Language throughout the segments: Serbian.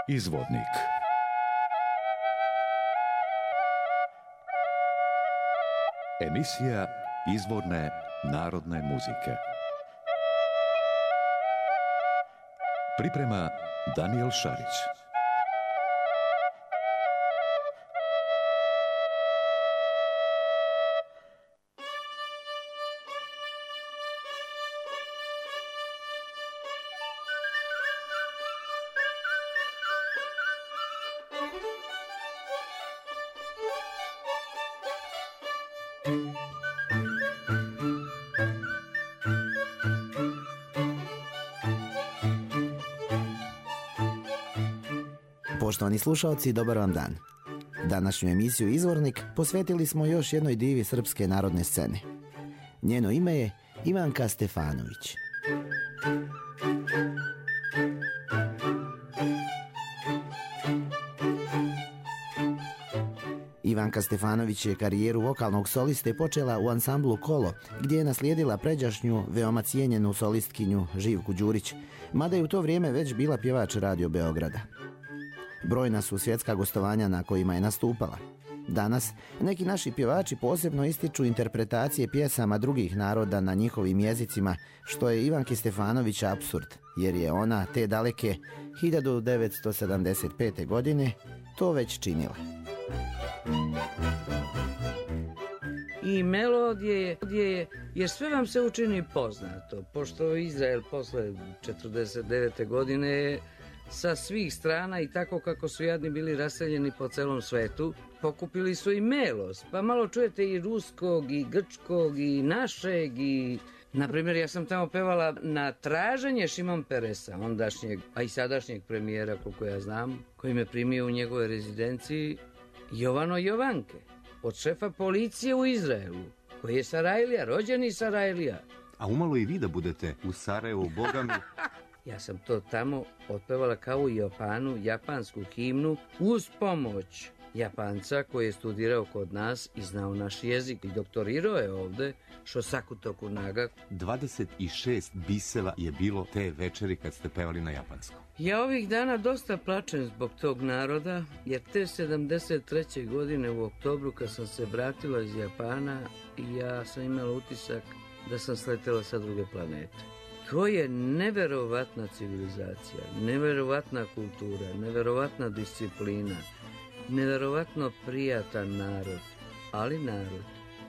Izvornik. Emisija izvorne narodne muzike. Priprema Daniel Šarić. Poštovani slušalci, dobar vam dan. Današnju emisiju Izvornik posvetili smo još jednoj divi srpske narodne scene. Njeno ime je Ivanka Stefanović. Ivanka Stefanović je karijeru vokalnog soliste počela u ansamblu Kolo, gdje je naslijedila pređašnju, veoma cijenjenu solistkinju Živku Đurić, mada je u to vrijeme već bila pjevač Radio Beograda. Brojna su svjetska gostovanja na kojima je nastupala. Danas neki naši pjevači posebno ističu interpretacije pjesama drugih naroda na njihovim jezicima, što je Ivanki Stefanović apsurd, jer je ona te daleke 1975. godine to već činila. I melodije, jer sve vam se učini poznato, pošto Izrael posle 49. godine sa svih strana i tako kako su jadni bili raseljeni po celom svetu, pokupili su i melos, pa malo čujete i ruskog, i grčkog, i našeg, i... Naprimjer, ja sam tamo pevala na traženje Šimon Peresa, ondašnjeg, a i sadašnjeg premijera, koliko ja znam, koji me primio u njegovoj rezidenciji, Jovano Jovanke, od šefa policije u Izraelu, koji je Sarajlija, rođeni Sarajlija. A umalo i vi da budete u Sarajevu, boga mi... Ja sam to tamo otpevala kao u Japanu, japansku himnu, uz pomoć Japanca koji je studirao kod nas i znao naš jezik i doktorirao je ovde, Shosaku Tokunaga. 26 biseva je bilo te večeri kad ste pevali na japanskom. Ja ovih dana dosta plačem zbog tog naroda, jer te 73. godine u oktobru kad sam se vratila iz Japana, ja sam imala utisak da sam sletela sa druge planete. To je neverovatna civilizacija, neverovatna kultura, neverovatna disciplina, neverovatno prijatan narod, ali narod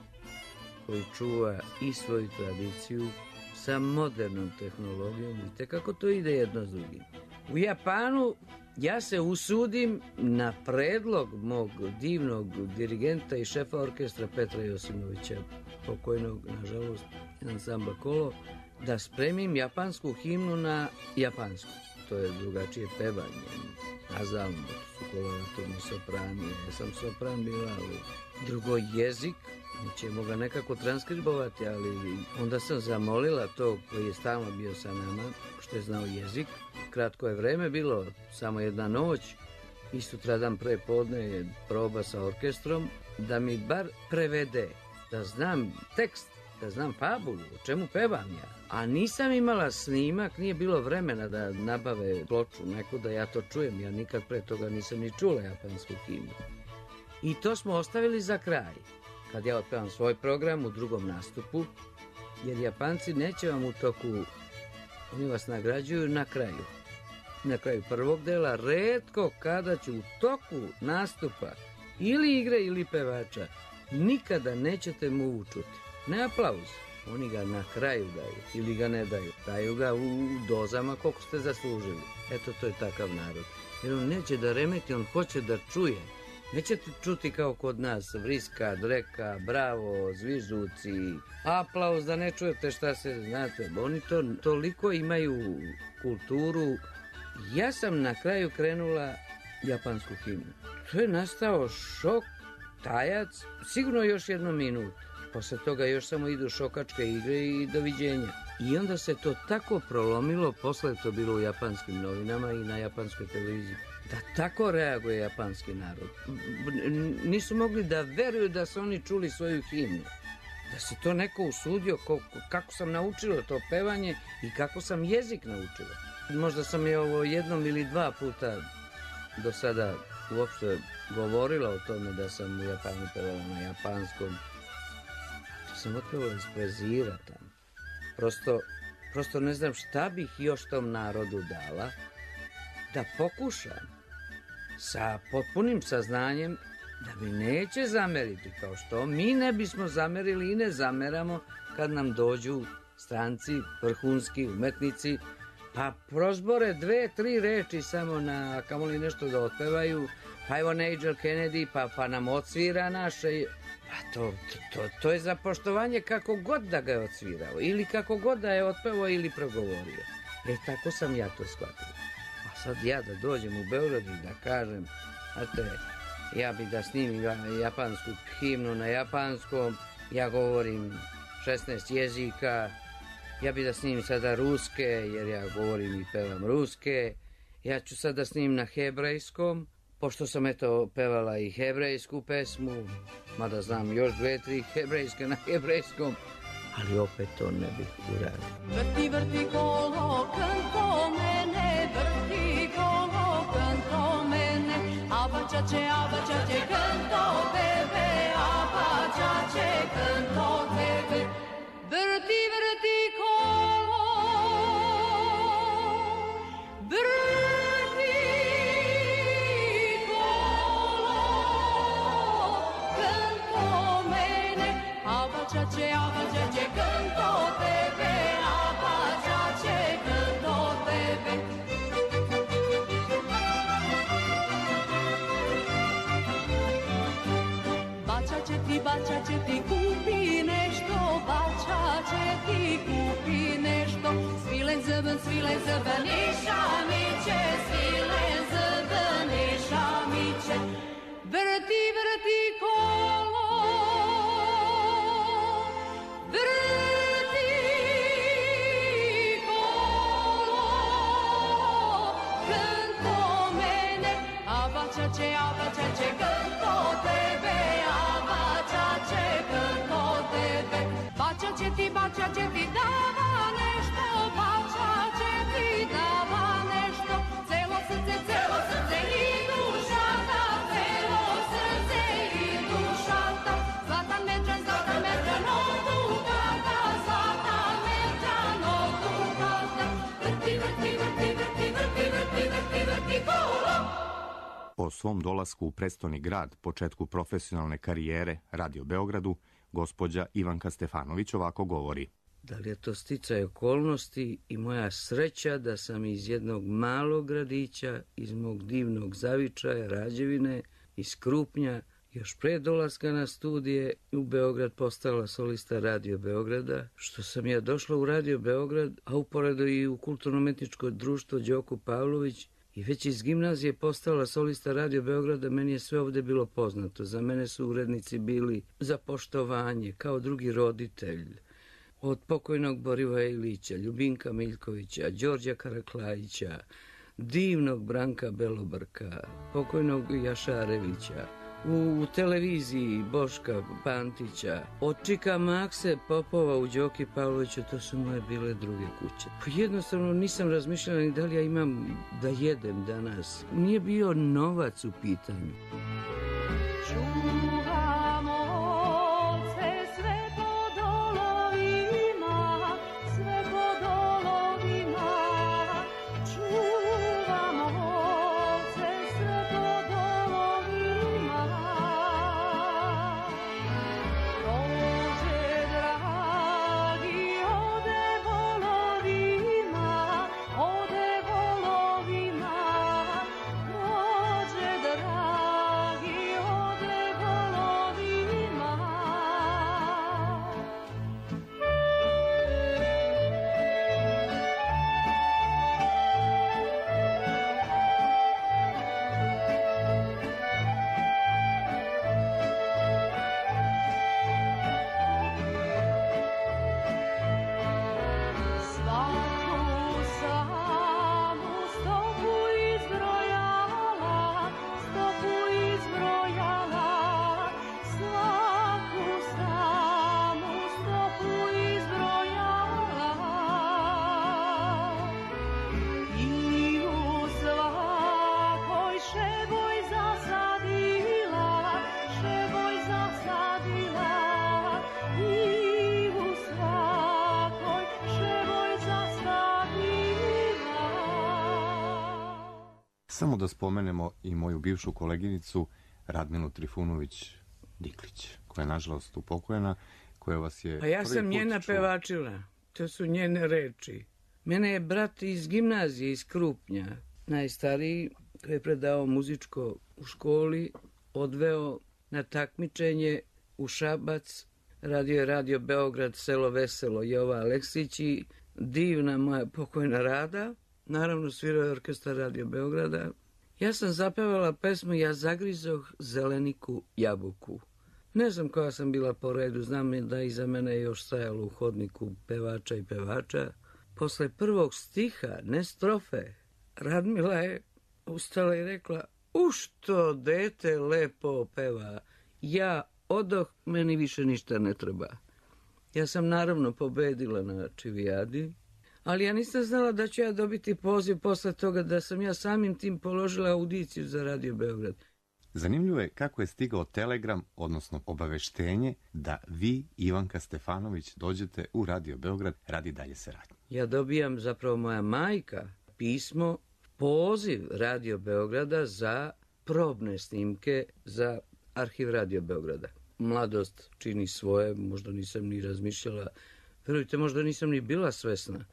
koji čuva i svoju tradiciju sa modernom tehnologijom. Vidite kako to ide jedno s drugim. U Japanu ja se usudim na predlog mog divnog dirigenta i šefa orkestra Petra Josimovića, pokojnog, nažalost, ansambla Kolo, da spremim japansku himnu na japansku. To je drugačije pevanje, nazalno, su koloraturni soprani, ja sam sopran bila, ali drugo jezik, mi ćemo ga nekako transkribovati, ali onda sam zamolila to koji je stalno bio sa nama, što je znao jezik. Kratko je vreme bilo, samo jedna noć, i sutradan pre podne je proba sa orkestrom, da mi bar prevede, da znam tekst, da znam fabulu, o čemu pevam ja. A nisam imala snimak, nije bilo vremena da nabave ploču neku da ja to čujem. Ja nikad pre toga nisam ni čula japansku himnu. I to smo ostavili za kraj. Kad ja otpevam svoj program u drugom nastupu, jer Japanci neće vam u toku, oni vas nagrađuju na kraju. Na kraju prvog dela, retko kada ću u toku nastupa ili igre ili pevača, nikada nećete mu učuti. Ne aplauz, oni ga na kraju daju ili ga ne daju. Daju ga u dozama koliko ste zaslužili. Eto, to je takav narod. Jer on neće da remeti, on hoće da čuje. Nećete čuti kao kod nas vriska, dreka, bravo, zvižduci, aplauz da ne čujete šta se, znate. Oni to toliko imaju kulturu. Ja sam na kraju krenula japansku himnu. To je nastao šok, tajac, sigurno još jednu minutu. Posle toga još samo idu šokačke igre i doviđenja. I onda se to tako prolomilo, posle je to bilo u japanskim novinama i na japanskoj televiziji, da tako reaguje japanski narod. Nisu mogli da veruju da su oni čuli svoju himnu. Da se to neko usudio, kako sam naučila to pevanje i kako sam jezik naučila. Možda sam je ovo jednom ili dva puta do sada uopšte govorila o tome da sam u Japanu pevala na japanskom. To sam otpevala iz prezira tamo. Prosto ne znam šta bih još tom narodu dala da pokušam sa potpunim saznanjem da mi neće zameriti, kao što mi ne bismo zamerili i ne zameramo kad nam dođu stranci, vrhunski umetnici, pa prozbore 2-3 reči samo na kamoli nešto da otpevaju, pa evo Nigel Kennedy, pa nam odsvira naše, pa to je za poštovanje kako god da ga je odsvirao, ili kako god da je otpevao ili progovorio. Tako sam ja to shvatio. A sad ja da dođem u Beograd i da kažem, znate, ja bih da snimim japansku himnu na japanskom, ja govorim 16 jezika, ja bih da snimim sada ruske, jer ja govorim i pevam ruske, ja ću sada snimim na hebrejskom, pošto sam pevala i hebrejsku pesmu, mada znam još 2-3 hebrejske na hebrejskom, ali opet to ne bih uradio. Vrti, vrti kolo, kanto mene, vrti kolo, kanto mene, abačače, kanto tebe, abačače, kanto tebe. Vrti, vrti kolo, vrti kolo, kanto mene, abačače, kanto tebe, abačače, kanto tebe. Bača će ti kupi nešto, bača će ti kupi nešto. Svilen zrben i šamiće, svilen zrben i šamiće. Vrti kolo, vrti kolo, kanto mene, a bača će kanto tebe, bača će ti dava nešto, bača će ti dava nešto, celo srce i duša ta, celo srce i duša ta, zlatan mečan od dukata, zlatan mečan od dukata, vrti kolo. O svom dolasku u prestoni grad, početku profesionalne karijere Radio Beogradu, gospođa Ivanka Stefanović ovako govori. Da li je to sticaj okolnosti i moja sreća da sam iz jednog malog gradića, iz mog divnog Zavičaja, Rađevine, iz Krupnja, još pre dolaska na studije u Beograd postala solista Radio Beograda, što sam ja došla u Radio Beograd, a uporedo i u kulturno-umetničko društvo Đoko Pavlović, i već iz gimnazije postala solista Radio Beograda, meni je sve ovde bilo poznato. Za mene su urednici bili za poštovanje, kao drugi roditelj. Od pokojnog Borivoja Ilića, Ljubinka Miljkovića, Đorđa Karaklajića, divnog Branka Belobrka, pokojnog Jašarevića, u televiziji Boška Pantića, od Čika Makse Popova u Đoki Pavloviću, to su moje bile druge kuće. Jednostavno nisam razmišljala ni da li ja imam da jedem danas. Nije bio novac u pitanju. Rođe dragi, ode Samo da spomenemo i moju bivšu koleginicu Radmilu Trifunović-Diklić, koja je nažalost upokojena, koja vas je... Pa ja prvi sam put njena čuo. pevačila. To su njene reči. Mene je brat iz gimnazije, iz Krupnja, najstariji, koji je predao muzičko u školi, odveo na takmičenje u Šabac. Radio je Radio Beograd, selo Veselo, Jova Aleksić i divna moja pokojna Rada. Naravno, svirao je orkestar Radio Beograda. Ja sam zapevala pesmu Ja zagrizoh zeleniku jabuku. Ne znam koja sam bila po redu, znam da iza mene je još stajalo u hodniku pevača i pevača. Posle prvog stiha, ne strofe, Radmila je ustala i rekla: "Što dete lepo peva, ja odoh, meni više ništa ne treba." Ja sam naravno pobedila na čivijadi, ali ja nisam znala da ću ja dobiti poziv posle toga, da sam ja samim tim položila audiciju za Radio Beograd. Zanimljivo je kako je stigao telegram, odnosno obaveštenje, da vi, Ivanka Stefanović, dođete u Radio Beograd radi dalje saradnje. Ja dobijam, zapravo moja majka, pismo, poziv Radio Beograda za probne snimke za arhiv Radio Beograda. Mladost čini svoje, možda nisam ni razmišljala, verujte, možda nisam ni bila svesna.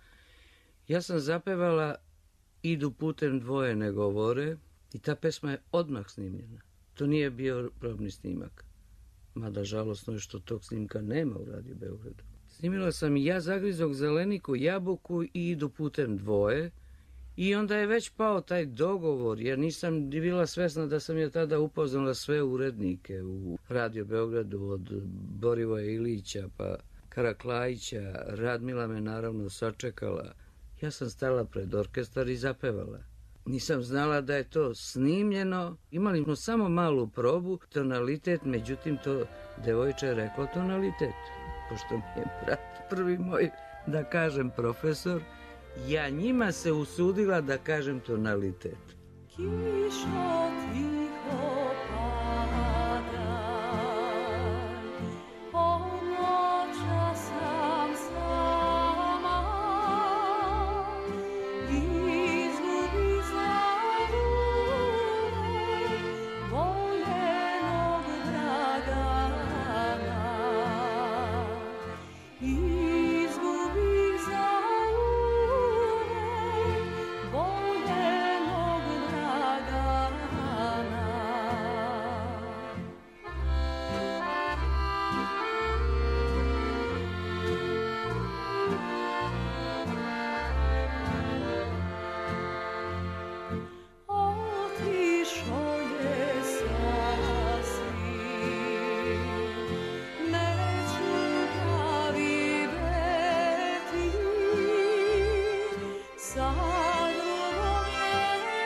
Ja sam zapevala Idu putem dvoje ne govore i ta pesma je odmah snimljena. To nije bio probni snimak. Mada žalosno je što tog snimka nema u Radio Beogradu. Snimila sam Ja zagrizog zeleniku jabuku i Idu putem dvoje i onda je već pao taj dogovor, jer nisam bila svesna da sam ja tada upoznala sve urednike u Radio Beogradu, od Borivoja Ilića pa Karaklajića. Radmila me naravno sačekala. Ja sam stala pred orkestar i zapevala. Nisam znala da je to snimljeno. Imali smo samo malu probu, tonalitet, međutim to devojče je reklo tonalitet. Pošto mi je brat prvi moj, da kažem, profesor, ja njima se usudila da kažem tonalitet. Kišo tiho pada, ponoća sam sama, izgubi zauvek voljenog Dragana, izgubi zauvek voljenog Dragana. Otišo je sasvim, neću ga videti, sad drugom je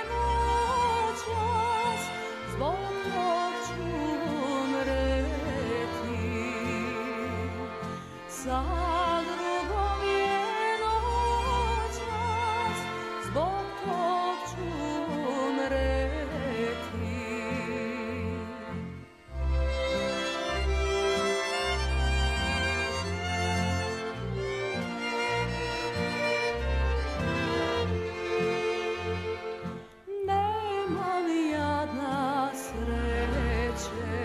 noćas, zbog tog ću umreti. Sad drugom je noćas, zbog tog ću umreti. Nemam jadna sreće,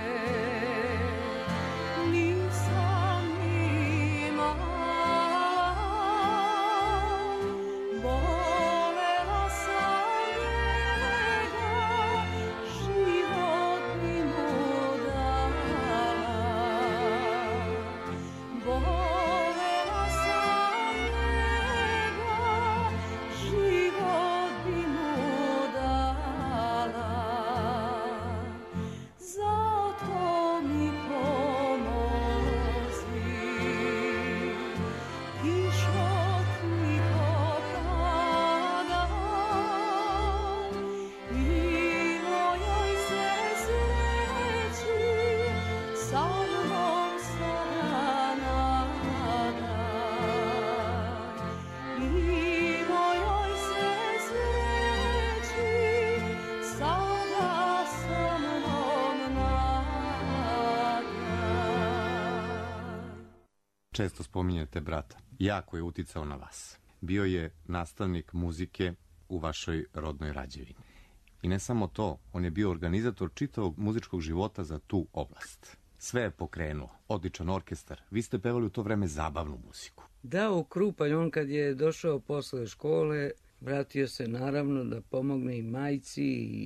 nisam ni mala, volela sam njega, život bi mu dala. Volela sam njega, život bi mu dala. Zato mi pomozi, kišo tiho pada i mojoj se sreći sa mnom sada nadaj. I mojoj se sreći sada sa mnom nadaj. Često spominjete brata. Jako je uticao na vas. Bio je nastavnik muzike u vašoj rodnoj Rađevini. I ne samo to, on je bio organizator čitavog muzičkog života za tu oblast. Sve je pokrenuo, odličan orkestar. Vi ste pevali u to vreme zabavnu muziku. Da, u Krupanj, on kad je došao posle škole, vratio se naravno da pomogne i majci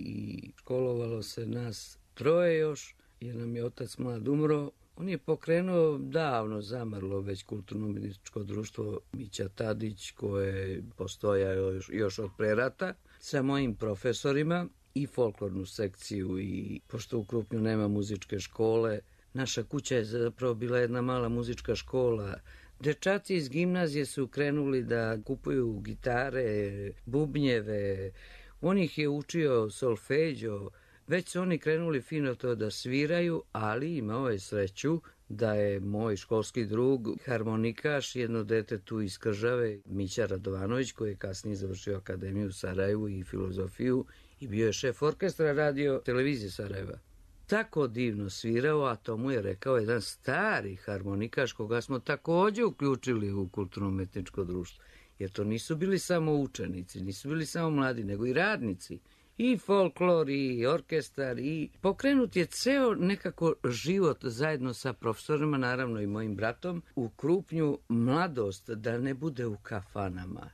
i školovalo se nas troje još, jer nam je otac mlad umro. On je pokrenuo davno zamrlo već kulturno-umjetničko društvo Mića Tadić, koje je postojao još od prerata, sa mojim profesorima i folklornu sekciju. I pošto u Krupnju nema muzičke škole, naša kuća je zapravo bila jedna mala muzička škola. Dečaci iz gimnazije su krenuli da kupuju gitare, bubnjeve, on ih je učio solfeđo, već su oni krenuli fino to da sviraju, ali imao je sreću da je moj školski drug, harmonikaš, jedno dete tu iz Kržave, Mića Radovanović, koji je kasnije završio akademiju u Sarajevu i filozofiju i bio je šef orkestra radio televizije Sarajeva. Tako divno svirao, a to mu je rekao jedan stari harmonikaš koga smo također uključili u kulturno-umetničko društvo. Jer to nisu bili samo učenici, nisu bili samo mladi, nego i radnici. I folklor, i orkestar, i pokrenut je ceo nekako život zajedno sa profesorima, naravno i mojim bratom, u Krupnju, mladost da ne bude u kafanama.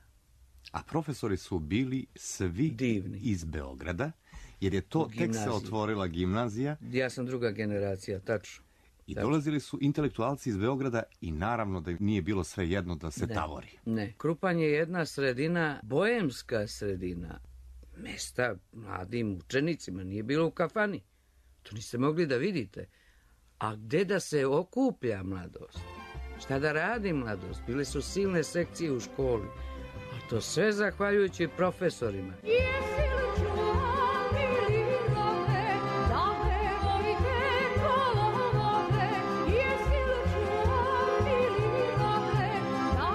A profesori su bili svi divni iz Beograda, jer je to tek se otvorila gimnazija. Ja sam druga generacija, tačno. I dolazili su intelektualci iz Beograda i naravno da nije bilo sve jedno da se tavori. Ne, Krupanj je jedna sredina, bojemska sredina. Mesta mladim učenicima, nije bilo u kafani. To niste mogli da vidite. A gde da se okuplja mladost? Šta da radi mladost? Bile su silne sekcije u školi. A to sve zahvaljujući profesorima. Jesi li čuo milinote, da devojke kolovode? Jesi li čuo milinote, da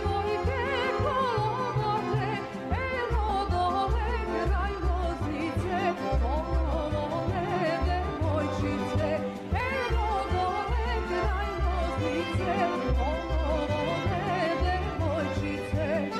devojke kolovode? Eno dole kraj Loznice, kolovode devojčice. Eno dole kraj Loznice, kolovode devojčice.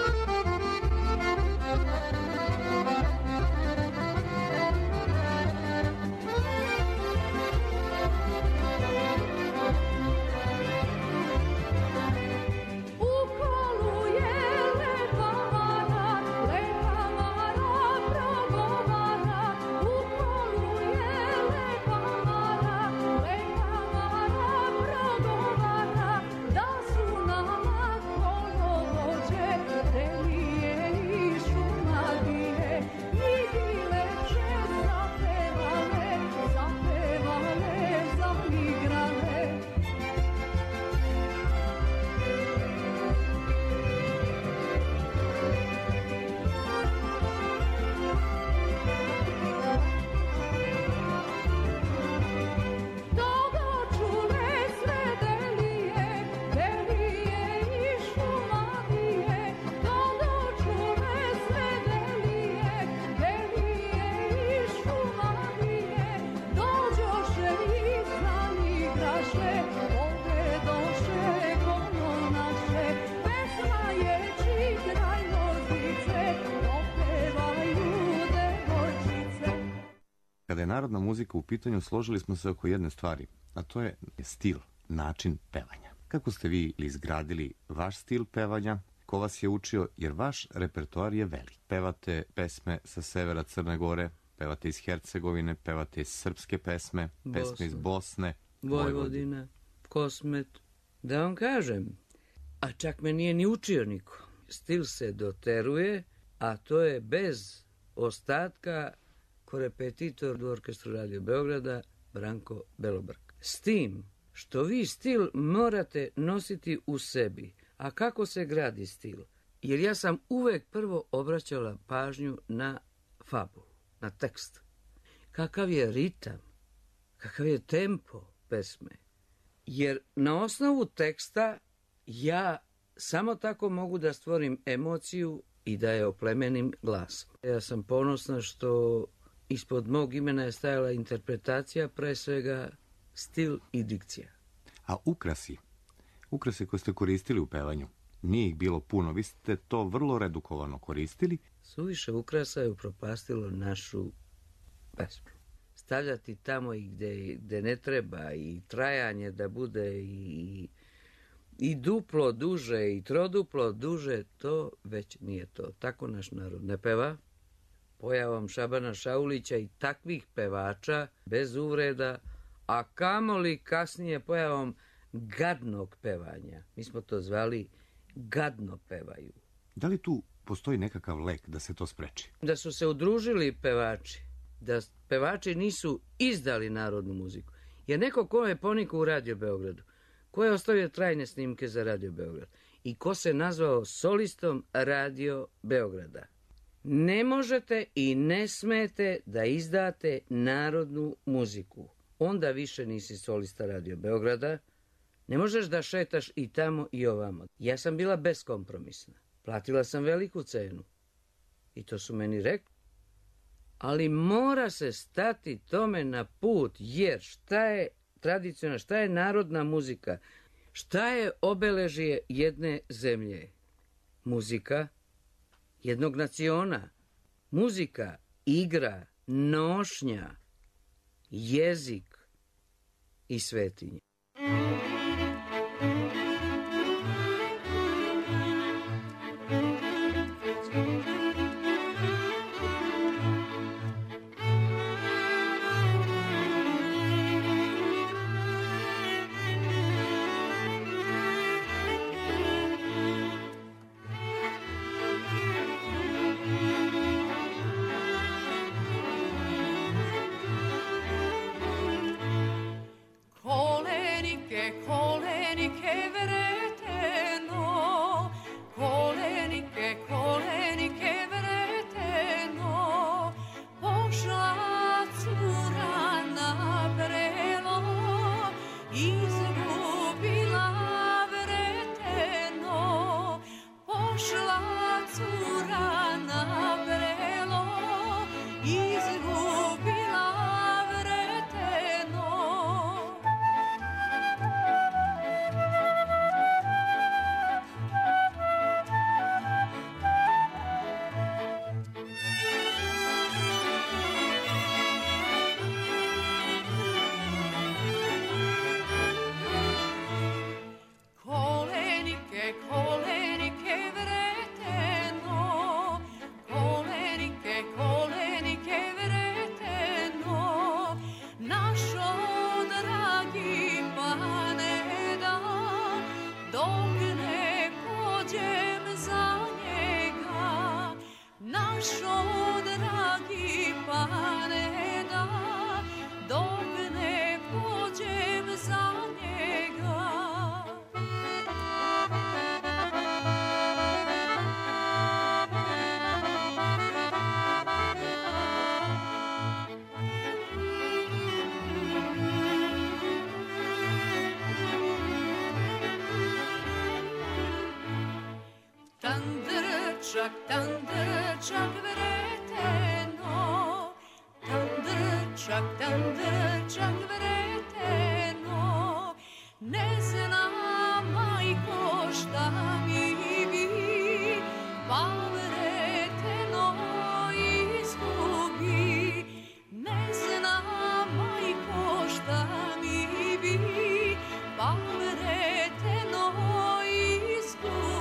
Kada je narodna muzika u pitanju, složili smo se oko jedne stvari, a to je stil, način pevanja. Kako ste vi izgradili vaš stil pevanja? Ko vas je učio? Jer vaš repertoar je velik. Pevate pesme sa severa Crne Gore, pevate iz Hercegovine, pevate iz srpske pesme, pesme iz Bosne, Vojvodina, Kosmet. Da vam kažem, a čak me nije ni učio niko. Stil se doteruje, a to je bez ostatka korepetitor u orkestru Radio Beograda Branko Belobrk. S tim što vi stil morate nositi u sebi. A kako se gradi stil? Jer ja sam uvek prvo obraćala pažnju na fabulu, na tekst. Kakav je ritam, kakav je tempo pesme. Jer na osnovu teksta ja samo tako mogu da stvorim emociju i da je oplemenim glasom. Ja sam ponosna što ispod mog imena je stajala interpretacija, pre svega stil i dikcija. A ukrasi koje ste koristili u pevanju, Nije ih bilo puno, vi ste to vrlo redukovano koristili. Suviše ukrasa je upropastilo našu pesmu. Stavljati tamo i gde ne treba, i trajanje da bude i duplo duže i troduplo duže, to već nije to. Tako naš narod ne peva. Pojavom Šabana Šaulića i takvih pevača, bez uvreda, a kamoli kasnije pojavom gadnog pevanja. Mi smo to zvali gadno pevaju. Da li tu postoji nekakav lek da se to spreči? Da su se udružili pevači, da pevači nisu izdali narodnu muziku. Jer neko ko je ponikao u Radio Beogradu, ko je ostavio trajne snimke za Radio Beograd i ko se nazvao solistom Radio Beograda, ne možete i ne smete da izdate narodnu muziku. Onda više nisi solista Radio Beograda, ne možeš da šetaš i tamo i ovamo. Ja sam bila beskompromisna. Platila sam veliku cenu. I to su meni rekli. Ali mora se stati tome na put, jer šta je tradicionalna, šta je narodna muzika? Šta je obeležje jedne zemlje? Muzika jednog naciona. Muzika, igra, nošnja, jezik i svetinje. Tandrčak vreteno, tandrčak vreteno, ne zna majko šta mi bi, pa vreteno izgubi. Ne zna majko šta mi bi, pa vreteno izgubi.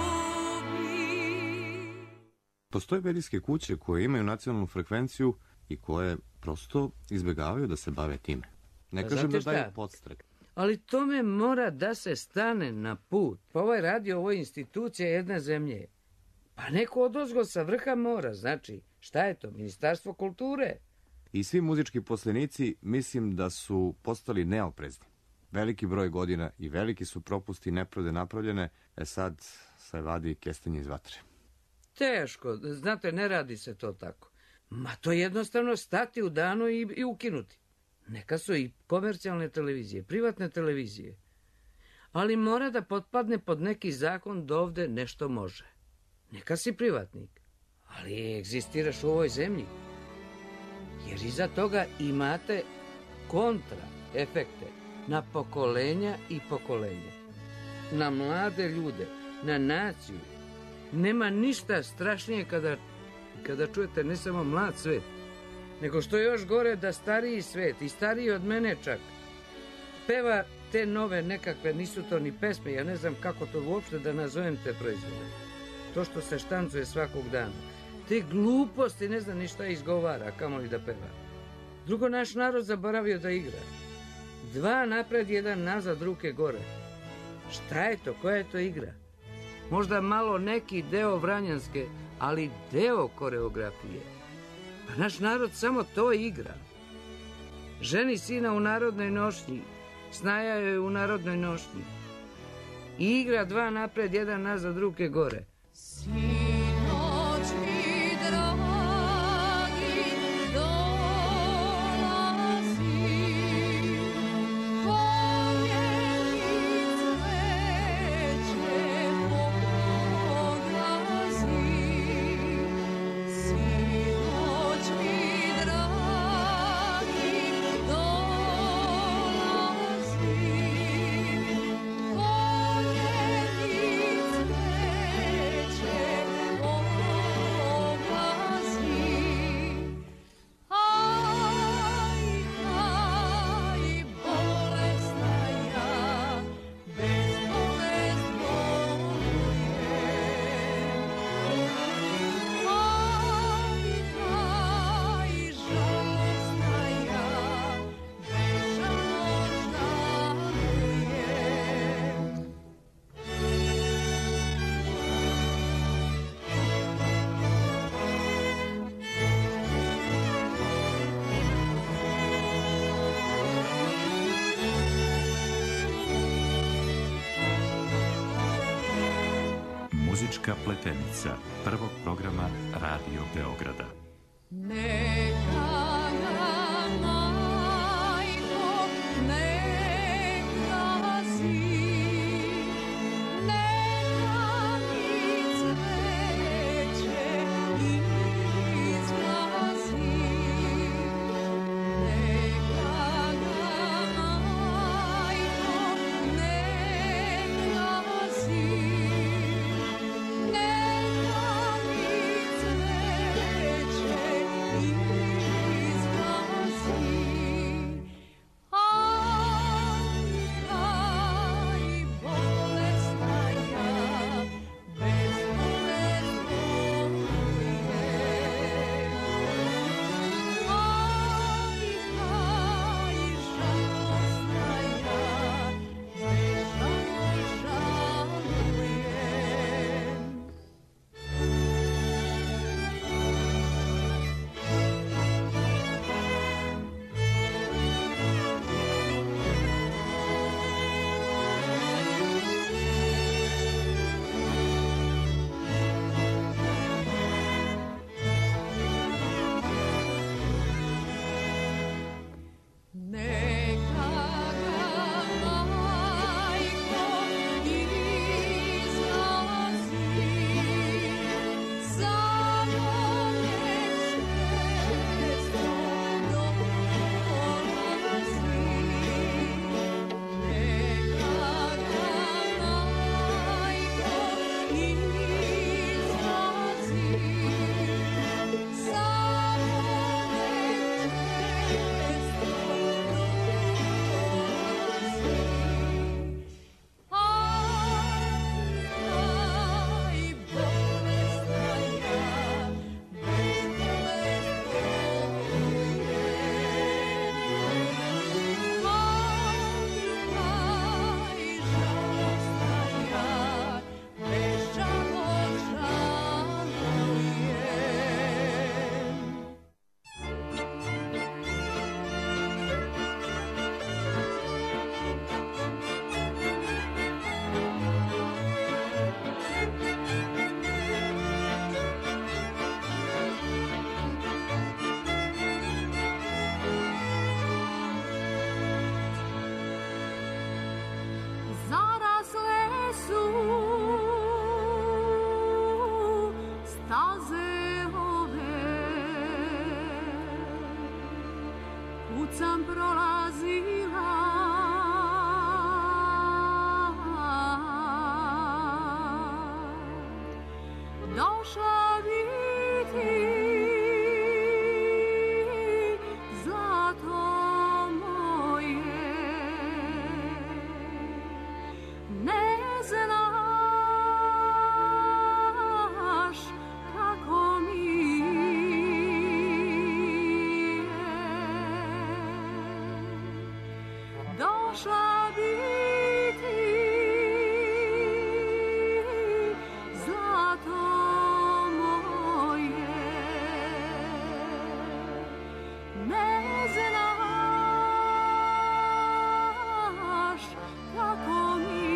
Postoje medijske kuće koje imaju nacionalnu frekvenciju i koje prosto izbjegavaju da se bave time. Ne kažem da daju podstrek. Ali tome mora da se stane na put. Pa ovaj radio, ovo je institucija jedne zemlje. Pa neko odozgo sa vrha mora, znači, šta je to? Ministarstvo kulture. I svi muzički poslenici mislim da su postali neoprezni. Veliki broj godina i veliki su propusti nepravde napravljene, sad se vadi kestenje iz vatre. Teško, znate, ne radi se to tako. Ma to je jednostavno stati u danu i ukinuti. Neka su i komercijalne televizije, privatne televizije. Ali mora da potpadne pod neki zakon da ovde nešto može. Neka si privatnik, ali egzistiraš u ovoj zemlji. Jer iza toga imate kontra efekte na pokolenja i pokolenja. Na mlade ljude, na naciju. Nema ništa strašnije kada čujete ne samo mlad svet, nego što je još gore da stariji svet, i stariji od mene čak, peva te nove nekakve, nisu to ni pesme, ja ne znam kako to uopšte da nazovem te proizvode. To što se štancuje svakog dana. Te gluposti, ne znam ni šta izgovara, kamoli da peva. Drugo, naš narod zaboravio da igra. 2 napred, 1 nazad, ruke gore. Šta je to? Koja je to igra? Možda malo neki deo vranjanske, ali deo koreografije. A naš narod samo to igra. Ženi sina u narodnoj nošnji, snaja joj u narodnoj nošnji. I igra 2 napred, 1 nazad, ruke gore. Sinoć mi dragi dolazi, poljeni cveće poglazi. Sinoć mi dragi dolazi, poljeni cveće poglazi. Aj, bolesna ja, bezbolest bolujem. Aj, žalostna ja, bežalost žalujem. Muzička pletenica prvog programa Radio Beograda. Neka ga majko ne gazi, neka mi cveće izgazi. Neka ga majko ne gazi, neka mi cveće sam prolazila, došla biti zlato moje. Ne znaš kako mi je došla biti zlato moje. Ne znaš kako mi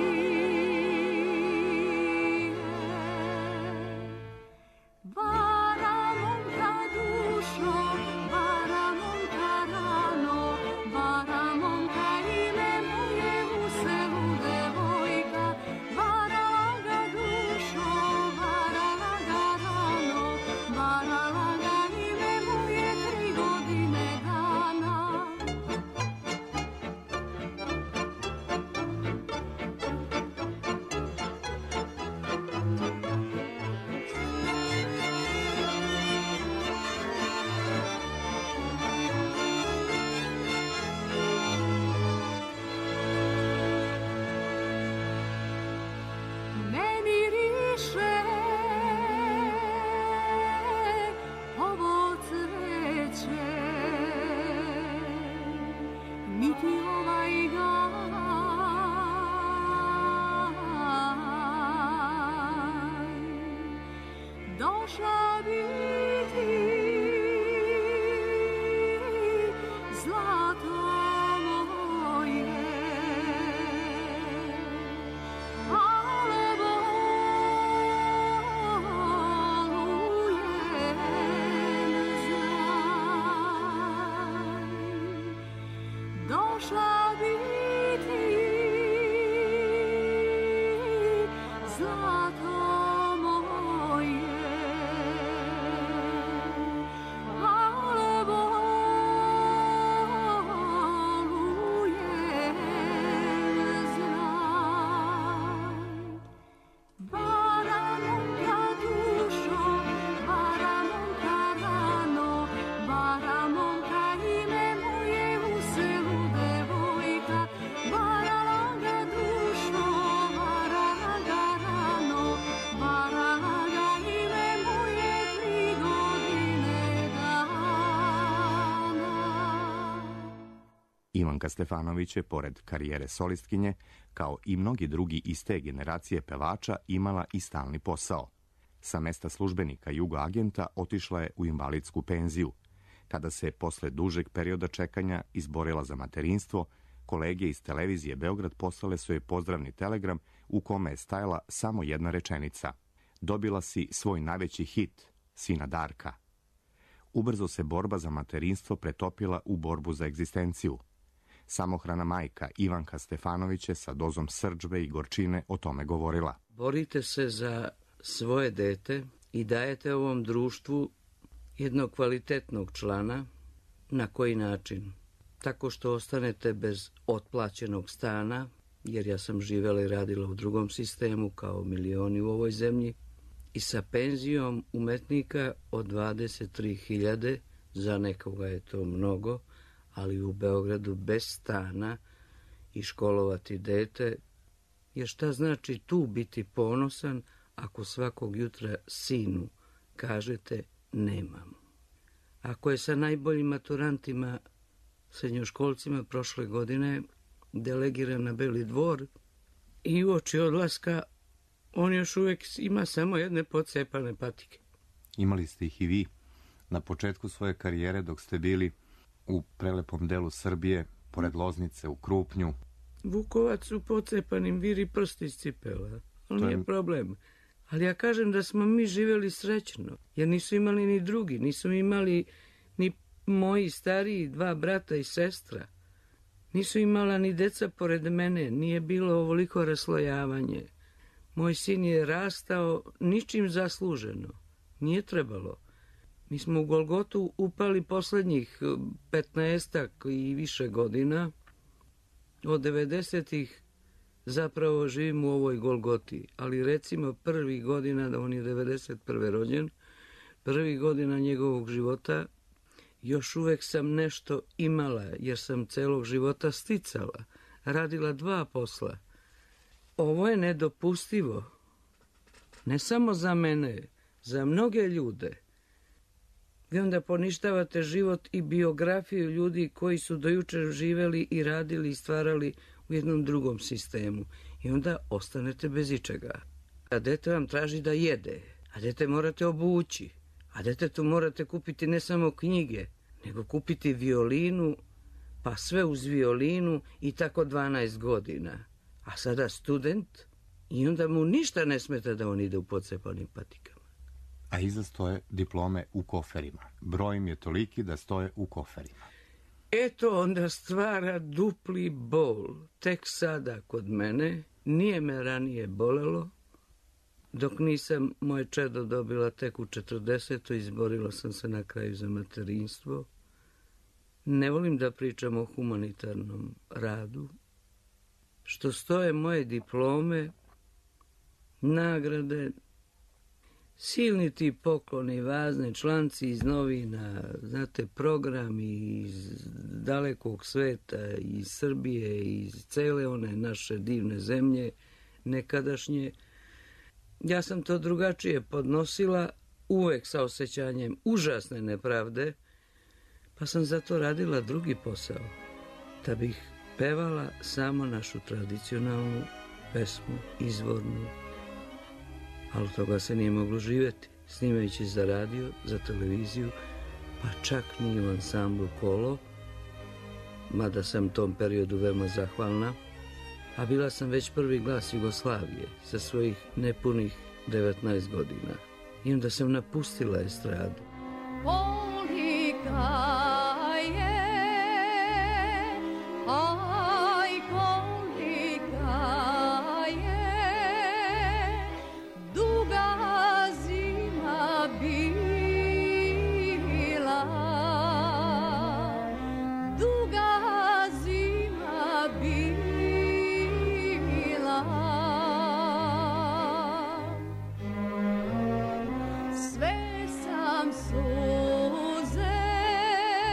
je. Vara momka dušo, vara momka rano, vara momka ime moje u selu devojka. Vara ga dušo, vara ga rano, vara ga ime moje 3 godine dana. Ne miriše ovo cveće, niti ovaj gaj. Došla biti zlato moje. Ale bolujem, znaj. Došla biti zlato moje. Ale bolujem, znaj. Vara momka dušo, vara momka rano, vara momka ime moje u selu devojka. Vara ga dušo, vara ga rano, vara ga ime moje 3 godine dana. Ivanka Stefanović je, pored karijere solistkinje, kao i mnogi drugi iz te generacije pevača, imala i stalni posao. Sa mesta službenika jugoagenta otišla je u invalidsku penziju. Kada se posle dužeg perioda čekanja izborila za materinstvo, kolege iz televizije Beograd poslale su joj pozdravni telegram u kome je stajala samo jedna rečenica: dobila si svoj najveći hit, sina Darka. Ubrzo se borba za materinstvo pretopila u borbu za egzistenciju. Samohrana majka Ivanka Stefanović je sa dozom srdžbe i gorčine o tome govorila. Borite se za svoje dete i dajete ovom društvu jednog kvalitetnog člana. Na koji način? Tako što ostanete bez otplaćenog stana, jer ja sam živela i radila u drugom sistemu kao milioni u ovoj zemlji, i sa penzijom umetnika od 23.000, za nekoga je to mnogo, ali u Beogradu bez stana i školovati dete, jer šta znači tu biti ponosan ako svakog jutra sinu kažete nemam. Ako je sa najboljim maturantima, srednjoškolcima prošle godine delegiran na Beli dvor i uoči odlaska on još uvijek ima samo jedne pocepane patike. Imali ste ih i vi na početku svoje karijere dok ste bili u prelepom delu Srbije, pored Loznice, u Krupnju. Vukovac u pocepanim viri prsti iz cipela. Ali nije problem. Ali ja kažem da smo mi živjeli srećno, jer nisu imali ni drugi, nisu imali ni moji stariji 2 brata i sestra. Nisu imala ni deca pored mene, nije bilo ovoliko raslojavanje. Moj sin je rastao ničim zasluženo. Nije trebalo. Mi smo u Golgotu upali poslednjih 15-ak i više godina. Od 90-ih zapravo živim u ovoj Golgoti. Ali recimo prvih godina, da on je 91. rođen, prvih godina njegovog života, još uvek sam nešto imala, jer sam celog života sticala, radila 2 posla. Ovo je nedopustivo. Ne samo za mene, za mnoge ljude. Vi onda poništavate život i biografiju ljudi koji su do jučer živeli i radili i stvarali u jednom drugom sistemu. I onda ostanete bez ičega. A dete vam traži da jede, a dete morate obući, a detetu morate kupiti ne samo knjige, nego kupiti violinu, pa sve uz violinu i tako 12 godina. A sada student i onda mu ništa ne smeta da on ide u pocepanim patikama. A iza stoje diplome u koferima. Broj im je toliki da stoje u koferima. Eto onda stvara dupli bol. Tek sada kod mene, nije me ranije bolelo, dok nisam moje čedo dobila tek u 40. Izborila sam se na kraju za materinstvo. Ne volim da pričam o humanitarnom radu. Što stoje moje diplome, nagrade, silni ti pokloni, vazni članci iz novina, znate, programi iz dalekog sveta, iz Srbije, iz cele one naše divne zemlje, nekadašnje. Ja sam to drugačije podnosila, uvek sa osjećanjem užasne nepravde, pa sam zato radila drugi posao, da bih pevala samo našu tradicionalnu pesmu, izvornu, ali od toga se nije moglo živjeti, snimajući za radio, za televiziju, pa čak ni u ansamblu Kolo, mada sam tom periodu veoma zahvalna, a bila sam već prvi glas Jugoslavije sa svojih nepunih 19 godina. I onda sam napustila estradu. Kolika je, aj kolika je, duga zima bila, duga zima bila. Sve sam suze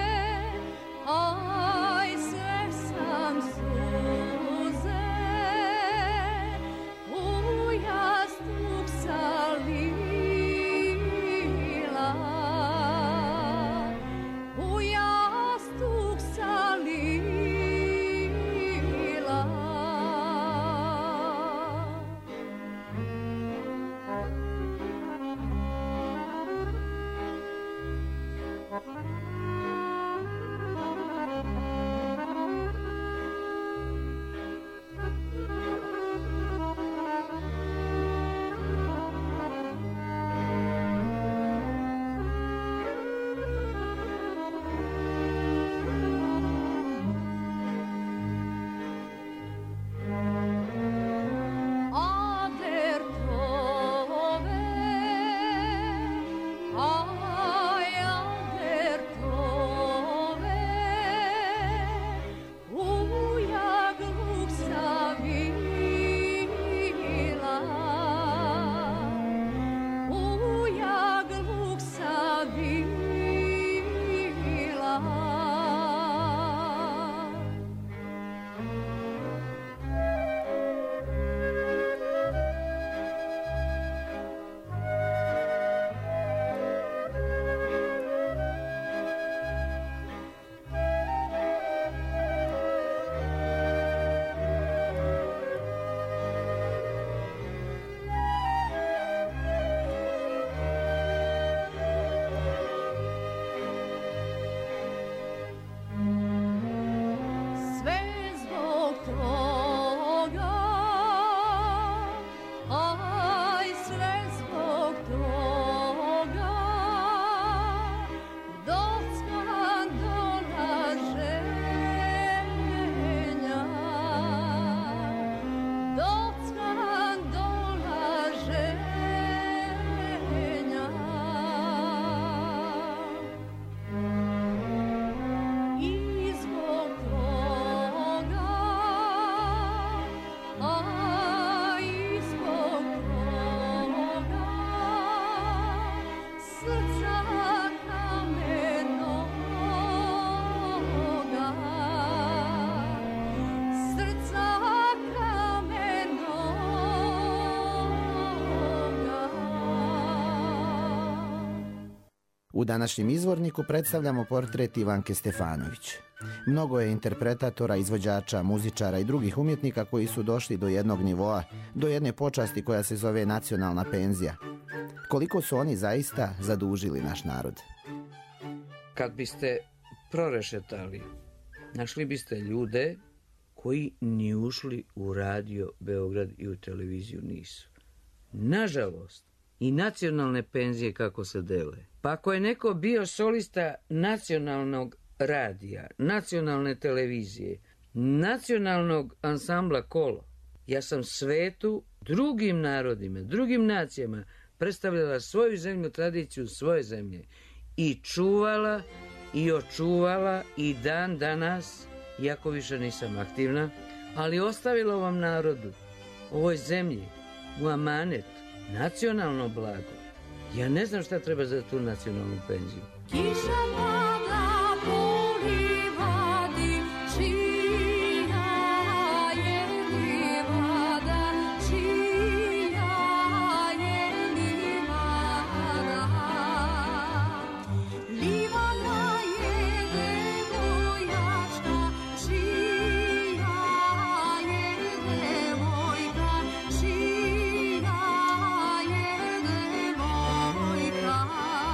U današnjem izvorniku predstavljamo portret Ivanke Stefanović. Mnogo je interpretatora, izvođača, muzičara i drugih umjetnika koji su došli do jednog nivoa, do jedne počasti koja se zove nacionalna penzija. Koliko su oni zaista zadužili naš narod? Kad biste prorešetali, našli biste ljude koji ni ušli u radio Beograd i u televiziju nisu. Nažalost, i nacionalne penzije kako se dele. Pa ako je neko bio solista nacionalnog radija, nacionalne televizije, nacionalnog ansambla Kolo, ja sam svetu, drugim narodima, drugim nacijama predstavljala svoju zemlju, tradiciju svoje zemlje i čuvala i očuvala i dan danas, iako više nisam aktivna, ali ostavila ovom narodu, ovoj zemlji, u amanet, nacionalno blago. Ja ne znam šta treba za tu nacionalnu penziju. Kiša pada po livadi, čija je livada, čija je livada. Livada je devojačka, čija je devojka, čija je devojka.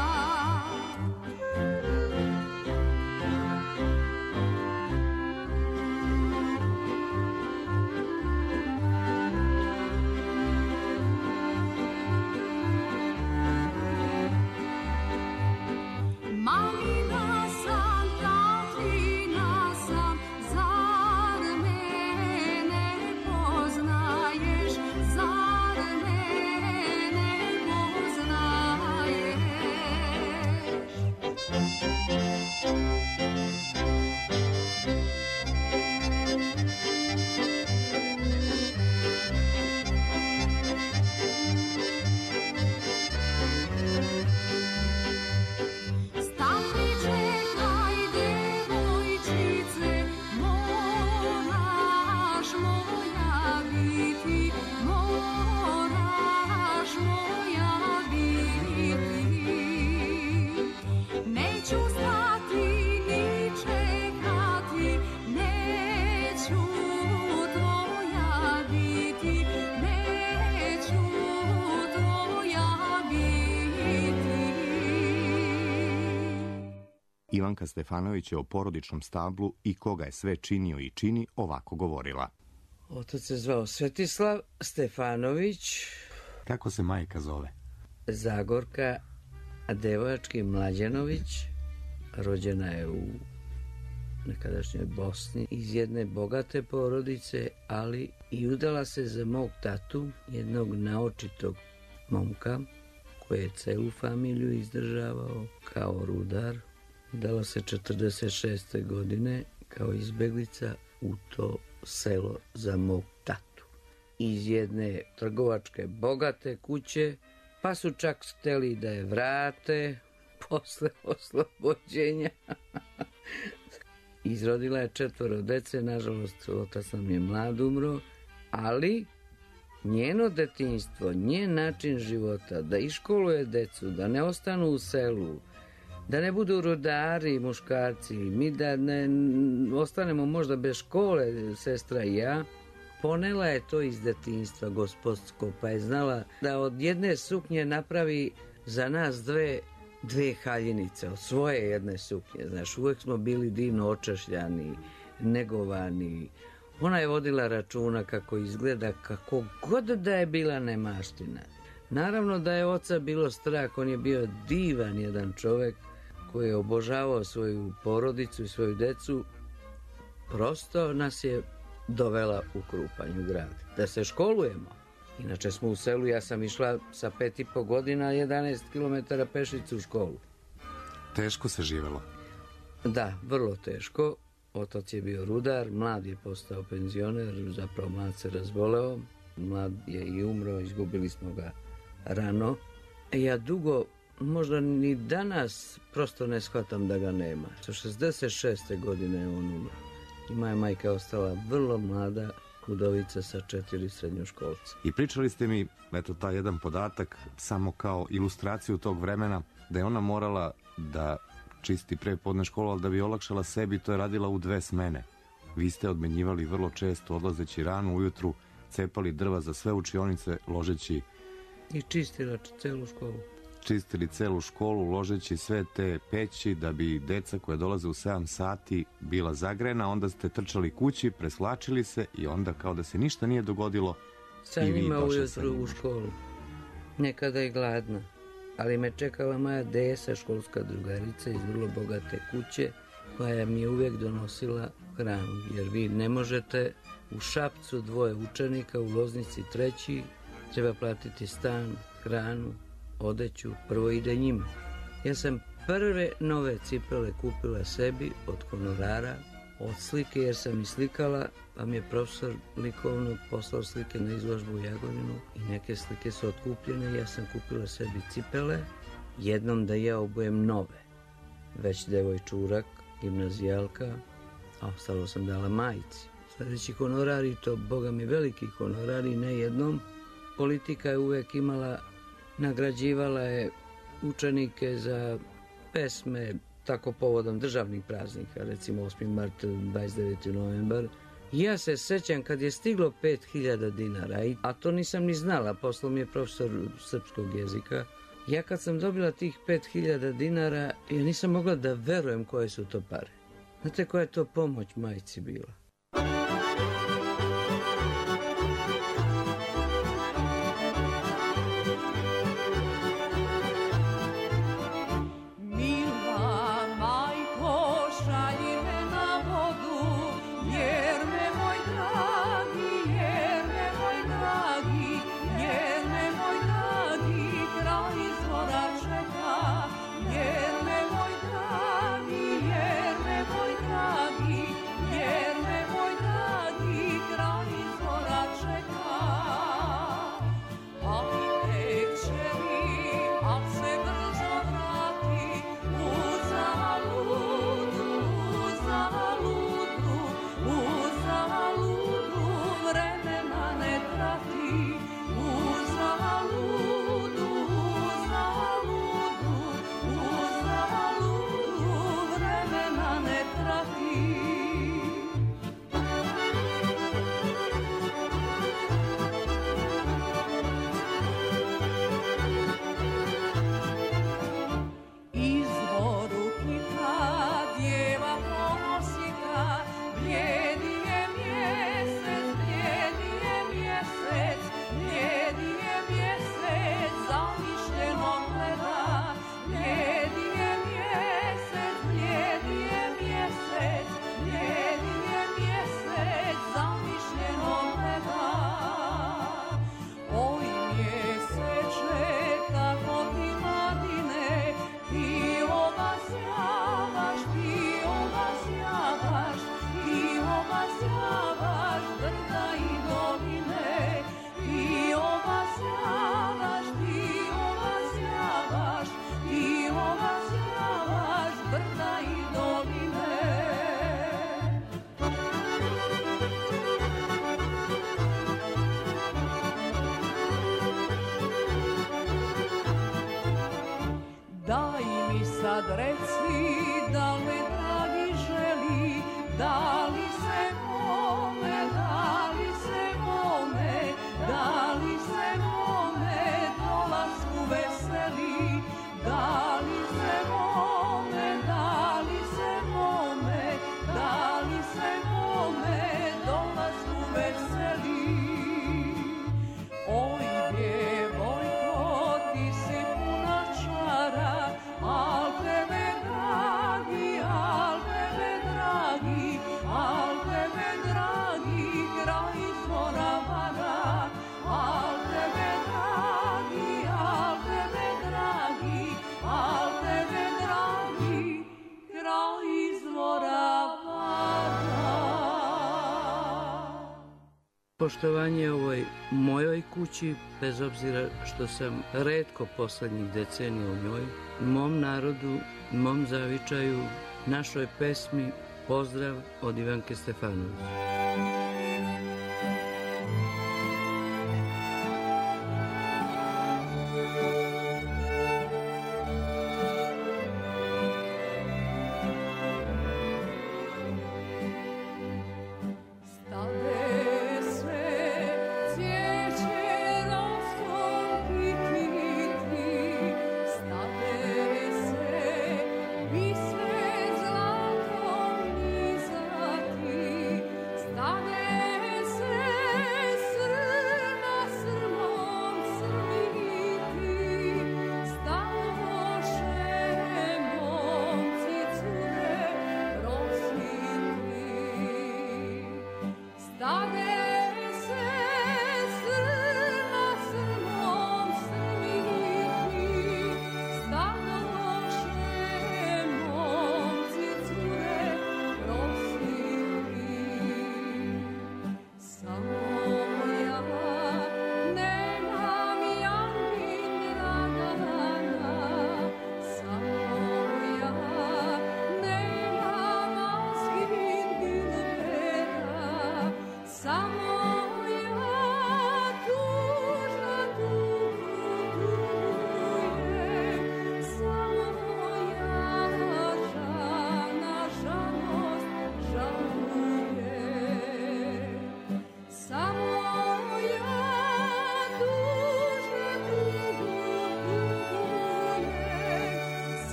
Malina sam, Katrina sam, zar me ne poznaješ, zar me ne poznaješ? Stani čekaj, devojčice, moraš moja biti, moraš moja biti. Neću stati ni čekati, neću tvoja biti, neću tvoja biti. Ivanka Stefanović je o porodičnom stablu i koga je sve činio i čini ovako govorila. Otac se zvao Svetislav Stefanović, Kako se majka zove? Zagorka Devojački Mlađanović, rođena je u nekadašnjoj Bosni iz jedne bogate porodice, ali i udala se za mog tatu, jednog naočitog momka, koji je celu familiju izdržavao kao rudar. Udala se 46. godine kao izbeglica u to selo za mog tatu. Iz jedne trgovačke bogate kuće, pa su čak hteli da je vrate posle oslobođenja. Izrodila je 4 dece, nažalost otac nam je mlad umro, ali njeno detinjstvo, njen način života, da iškoluje decu, da ne ostanu u selu, da ne budu rudari, muškarci, mi da ne ostanemo možda bez škole, sestra i ja, ponela je to iz detinjstva gospodsko, pa je znala da od jedne suknje napravi za nas dve haljinice, od svoje jedne suknje. Znaš, uvek smo bili divno očešljani, negovani. Ona je vodila računa kako izgleda, kako god da je bila nemaština. Naravno da je oca bilo strah, on je bio divan jedan čovek koji je obožavao svoju porodicu i svoju decu. Prosto nas je dovela u Krupanj, u grad, da se školujemo. Inače smo u selu, ja sam išla sa 5,5 godina, 11 km pešicu u školu. Teško se živelo. Da, vrlo teško. Otac je bio rudar, mlad je postao penzioner, zapravo mlad se razboleo, mlad je i umro, izgubili smo ga rano. Ja dugo, možda ni danas, prosto ne shvatam da ga nema. Sa 66. godine je on umro. I moja majka je ostala vrlo mlada, udovica sa 4 srednjoškolca. I pričali ste mi, eto, taj jedan podatak, samo kao ilustraciju tog vremena, da je ona morala da čisti prepodne školu, ali da bi olakšala sebi, to je radila u 2 smene. Vi ste odmenjivali vrlo često, odlazeći rano ujutru, cepali drva za sve učionice, ložeći... I čistila celu školu. Čistili celu školu, ložeći sve te peći da bi deca koja dolaze u 7 sati bila zagrena, onda ste trčali kući, preslačili se i onda kao da se ništa nije dogodilo Sa i vi njima došli sa ujutru njima u školu. Nekada i gladna, ali me čekala moja Desa, školska drugarica iz vrlo bogate kuće, koja mi je uvijek donosila hranu, jer vi ne možete u Šapcu 2 učenika, u Loznici 3, treba platiti stan, hranu, odeću, prvo ide njima. Ja sam prve nove cipele kupila sebi od honorara, od slike, jer sam i slikala, pa mi je profesor likovnog poslao slike na izložbu u Jagodinu i neke slike su otkupljene. Ja sam kupila sebi cipele, jednom da ja obujem nove. Već devojčurak, gimnazijalka, a ostalo sam dala majici. Sljedeći honorar, i to, boga mi, veliki honorar, i ne jednom. Politika je uvek imala, nagrađivala je učenike za pesme, tako povodom državnih praznika, recimo 8. mart, 29. novembar. Ja se sećam kad je stiglo 5000 dinara, a to nisam ni znala, poslao mi je profesor srpskog jezika. Ja kad sam dobila tih 5000 dinara, ja nisam mogla da verujem koje su to pare. Znate koja je to pomoć majci bila? Sad reci, da li dragi želi, da li se mome, da li se mome, da li se mome dolasku veseli, da li se mome, da li se mome, da li se mome dolasku veseli. Oj, djevojko, ti si puna čara, al tebe dragi, al tebe dragi, al tebe dragi, kraj izvora vara, al tebe dragi, al tebe dragi, al tebe dragi, kraj izvora vara. Poštovanje ovoj mojoj kući, bez obzira što sam retko poslednjih decenija u njoj, mom narodu, mom zavičaju, našoj pesmi, pozdrav od Ivanke Stefanović.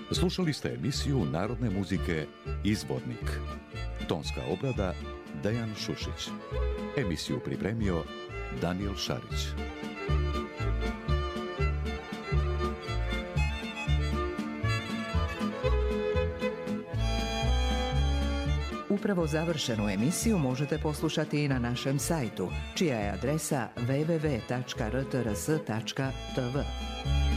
Slušali ste emisiju narodne muzike Izvornik. Tonska obrada Dejan Šušić. Emisiju pripremio Daniel Šarić. Upravo završenu emisiju možete poslušati i na našem sajtu, čija je adresa www.rtrs.tv.